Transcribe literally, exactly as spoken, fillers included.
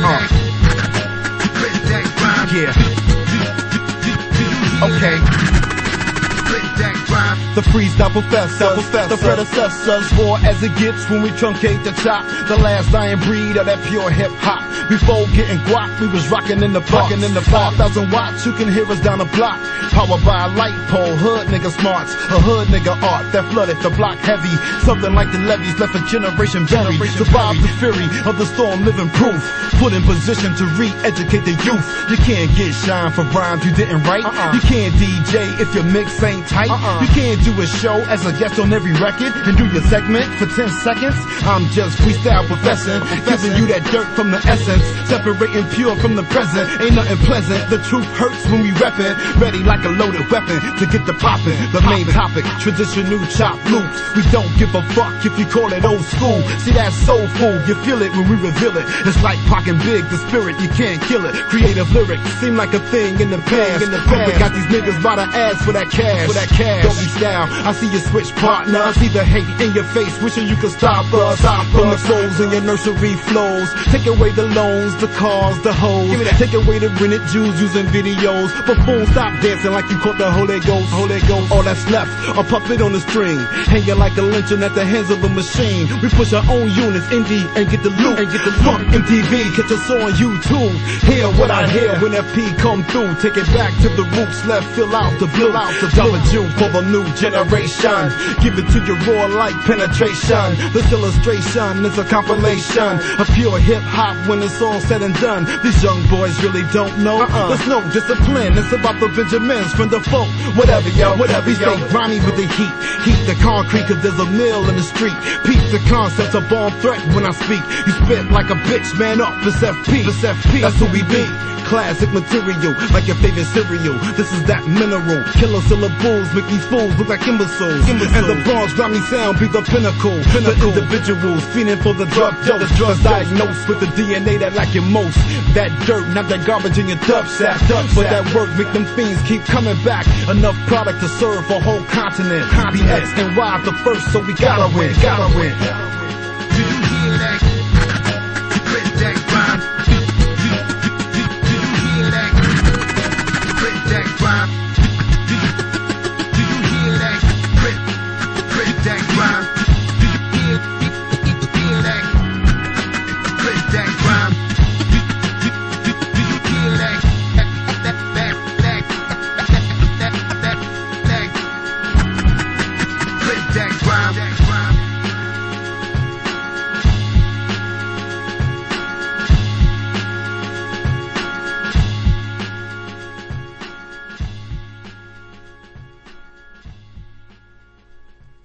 Uh. Yeah. Okay. The freestyle professors, the predecessors, war as it gets when we truncate the chop. The last dying breed of that pure hip hop. Before getting guap, we was rocking in the park. in the five thousand watts, you can hear us down the block. Powered by a light pole, hood nigga smarts, a hood nigga art that flooded the block heavy. Something like the levees left a generation buried. Survived the fury of the storm, living proof. Put in position to re-educate the youth. You can't get shine for rhymes you didn't write. Uh-uh. You can't D J if your mix ain't tight. Uh-uh. You can't do a show as a guest on every record and do your segment for ten seconds. I'm just freestyle professing, giving you that dirt from the essence, separating pure from the present. Ain't nothing pleasant, the truth hurts when we reppin', ready like a loaded weapon to get the poppin'. The main topic, traditional chop loops. We don't give a fuck if you call it old school. See that soulful, you feel it when we reveal it. It's like Pac and Big, the spirit, you can't kill it. Creative lyrics seem like a thing in the past. In the past. Got these niggas by the ass for that cash. For that cash. Don't be style, I see you switch partner. I see the hate in your face, wishing you could stop us. Stop From us. The souls in your nursery flows. Take away the loans, the cars, the hoes. Take away the rented Jews using videos. Buffoon, stop dancing like you caught the Holy Ghost. Holy Ghost. All that's left, a puppet on the string, hanging like a lynching at the hands of a machine. We push our own units, indie, and get the loot. And get the funk M T V, catch us on YouTube. Hear what I hear when that P come through. Take it back to the roots, left, fill out the blue. Out the Java Jew for the new generation. Give it to you raw like penetration. This illustration is a compilation of pure hip hop when it's all said and done. These young boys really don't know. Uh-uh. There's no discipline. It's about the Benjamins from the folk. Whatever, yo, whatever, yo. Stay grimy with the heat. Heat the concrete cause there's a mill in the street. Peep the concepts of bomb threat when I speak. You spit like a bitch, man up. It's F P. It's F P. That's who we be. Classic material, like your favorite cereal. This is that mineral. Killer syllables make these fools look like imbeciles. imbeciles. And the Bronx grimy sound be the pinnacle. pinnacle. The individuals feeding for the drug dose. The drugs diagnosed with the D N A that lack your most. That dirt, not that garbage in your dub sack. Dub but sack. That work make them fiends keep coming back. Enough product to serve a whole continent. continent. B X and Y the first, so we gotta win. Gotta win.